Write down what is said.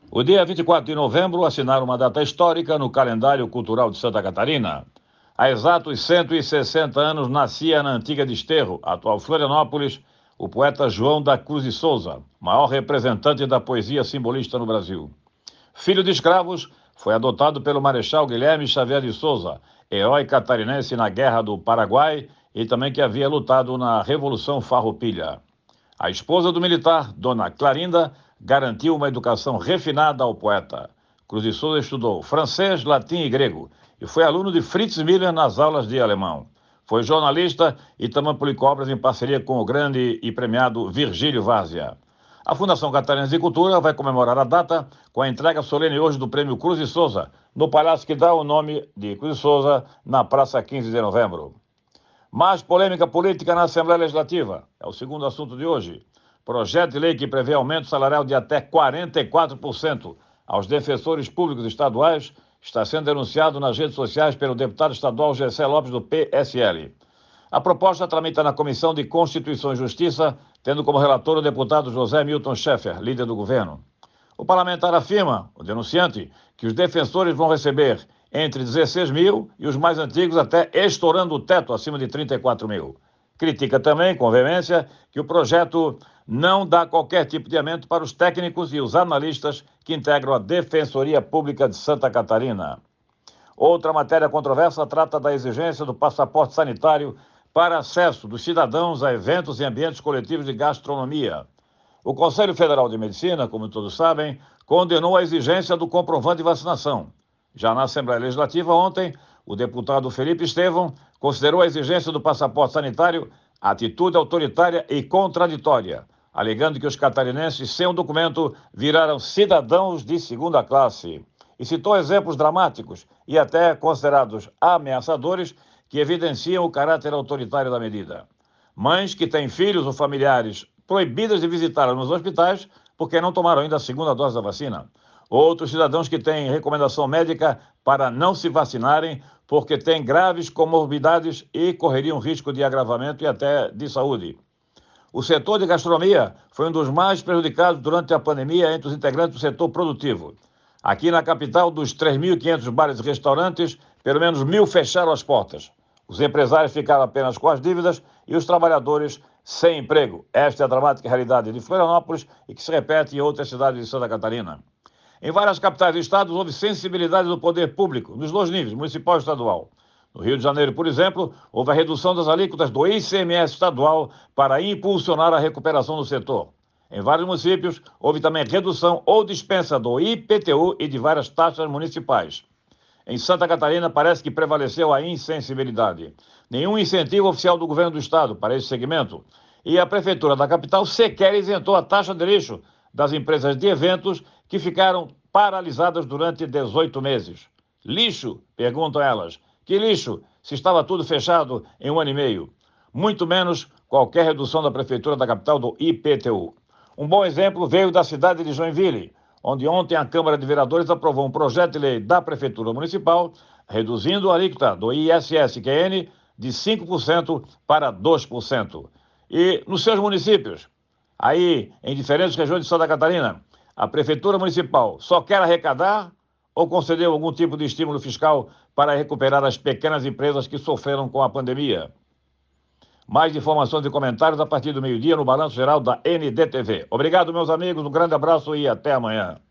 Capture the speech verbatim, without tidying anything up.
O dia vinte e quatro de novembro assinaram uma data histórica no calendário cultural de Santa Catarina. Há exatos cento e sessenta anos nascia na antiga Desterro, atual Florianópolis, o poeta João da Cruz de Souza, maior representante da poesia simbolista no Brasil. Filho de escravos, foi adotado pelo Marechal Guilherme Xavier de Souza, herói catarinense na Guerra do Paraguai e também que havia lutado na Revolução Farroupilha. A esposa do militar, Dona Clarinda, garantiu uma educação refinada ao poeta. Cruz de Souza estudou francês, latim e grego e foi aluno de Fritz Miller nas aulas de alemão. Foi jornalista e também publicou obras em parceria com o grande e premiado Virgílio Várzea. A Fundação Catarinense de Cultura vai comemorar a data com a entrega solene hoje do Prêmio Cruz de Souza, no palácio que dá o nome de Cruz de Souza, na Praça quinze de novembro. Mais polêmica política na Assembleia Legislativa. É o segundo assunto de hoje. Projeto de lei que prevê aumento salarial de até quarenta e quatro por cento aos defensores públicos estaduais está sendo denunciado nas redes sociais pelo deputado estadual Gessé Lopes, do P S L. A proposta tramita na Comissão de Constituição e Justiça, tendo como relator o deputado José Milton Schaeffer, líder do governo. O parlamentar afirma, o denunciante, que os defensores vão receber entre dezesseis mil e os mais antigos até estourando o teto acima de trinta e quatro mil. Critica também, com veemência, que o projeto não dá qualquer tipo de aumento para os técnicos e os analistas que integram a Defensoria Pública de Santa Catarina. Outra matéria controversa trata da exigência do passaporte sanitário para acesso dos cidadãos a eventos e ambientes coletivos de gastronomia. O Conselho Federal de Medicina, como todos sabem, condenou a exigência do comprovante de vacinação. Já na Assembleia Legislativa, ontem, o deputado Felipe Estevão considerou a exigência do passaporte sanitário atitude autoritária e contraditória, alegando que os catarinenses sem o documento viraram cidadãos de segunda classe. E citou exemplos dramáticos e até considerados ameaçadores que evidenciam o caráter autoritário da medida. Mães que têm filhos ou familiares proibidas de visitá-las nos hospitais porque não tomaram ainda a segunda dose da vacina. Outros cidadãos que têm recomendação médica para não se vacinarem porque têm graves comorbidades e correriam risco de agravamento e até de saúde. O setor de gastronomia foi um dos mais prejudicados durante a pandemia entre os integrantes do setor produtivo. Aqui na capital, dos três mil e quinhentos bares e restaurantes, pelo menos mil fecharam as portas. Os empresários ficaram apenas com as dívidas e os trabalhadores sem emprego. Esta é a dramática realidade de Florianópolis e que se repete em outras cidades de Santa Catarina. Em várias capitais do estado, houve sensibilidade do poder público, nos dois níveis, municipal e estadual. No Rio de Janeiro, por exemplo, houve a redução das alíquotas do I C M S estadual para impulsionar a recuperação do setor. Em vários municípios, houve também redução ou dispensa do I P T U e de várias taxas municipais. Em Santa Catarina, parece que prevaleceu a insensibilidade. Nenhum incentivo oficial do governo do estado para esse segmento. E a prefeitura da capital sequer isentou a taxa de lixo das empresas de eventos que ficaram paralisadas durante dezoito meses. Lixo? Perguntam elas. Que lixo, se estava tudo fechado em um ano e meio? Muito menos qualquer redução da prefeitura da capital do I P T U. Um bom exemplo veio da cidade de Joinville, onde ontem a Câmara de Vereadores aprovou um projeto de lei da Prefeitura Municipal, reduzindo a alíquota do I S S Q N de cinco por cento para dois por cento. E nos seus municípios, aí em diferentes regiões de Santa Catarina, a Prefeitura Municipal só quer arrecadar ou concedeu algum tipo de estímulo fiscal para recuperar as pequenas empresas que sofreram com a pandemia? Mais informações e comentários a partir do meio-dia no Balanço Geral da N D T V. Obrigado, meus amigos, um grande abraço e até amanhã.